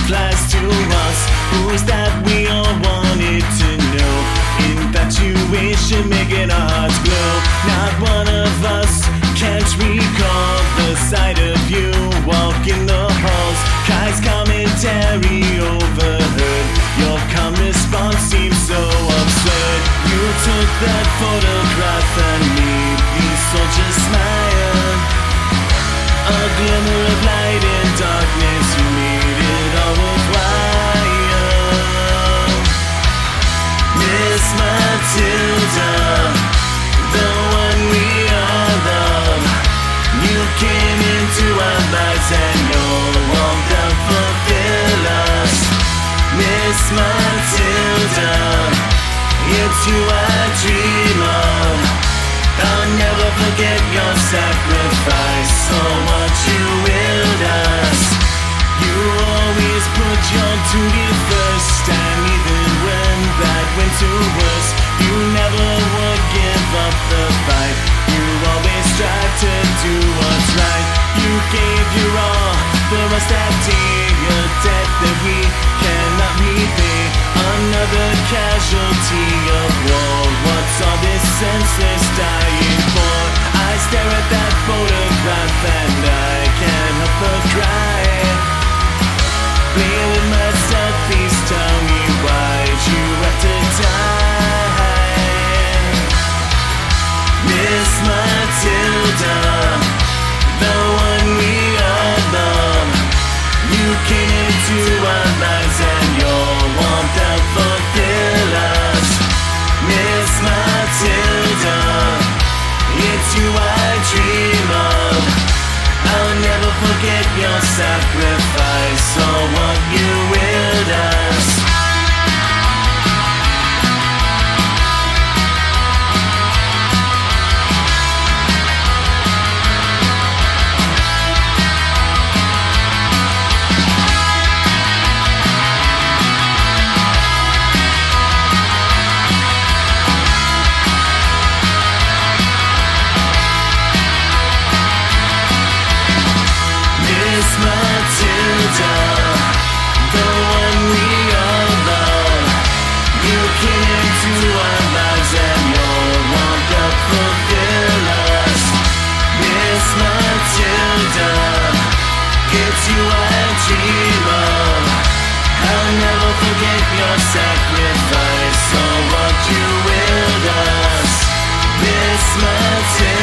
flies to us. Who's that we all wanted to know? Infatuation making our hearts glow. Not one of us can't recall the sight of you walking the halls. Kai's commentary overheard. Your calm response seems so absurd. You took that photograph and made these soldiers smile. A glimmer of light in darkness, you made it all worthwhile. Miss Matilda, the one we all love. You came into our lives and your warmth helped fulfill us. Miss Matilda, it's you I dream of. I'll never forget your sacrifice or what you willed us. You always put your duty first, and even when that went to worse, you never would give up the fight. You always strive to do what's right. You gave your all for us that day, a debt that we cannot repay. Another casualty of war. What's all this senseless dying for? I stare at that photograph and I can't help but cry. Play with myself, please tell me why'd you have to die? Miss Matilda, the one we all love. You came into our lives and your warmth helped fulfill us. Miss Matilda, it's you I dream of. I'll never forget your sacrifice or what you willed us. Miss Matilda, the one we all love. You came into our lives and your warmth helped fulfill us. Miss Matilda, it's you I dream of. I'll never forget your sacrifice or what you willed us. Miss Matilda.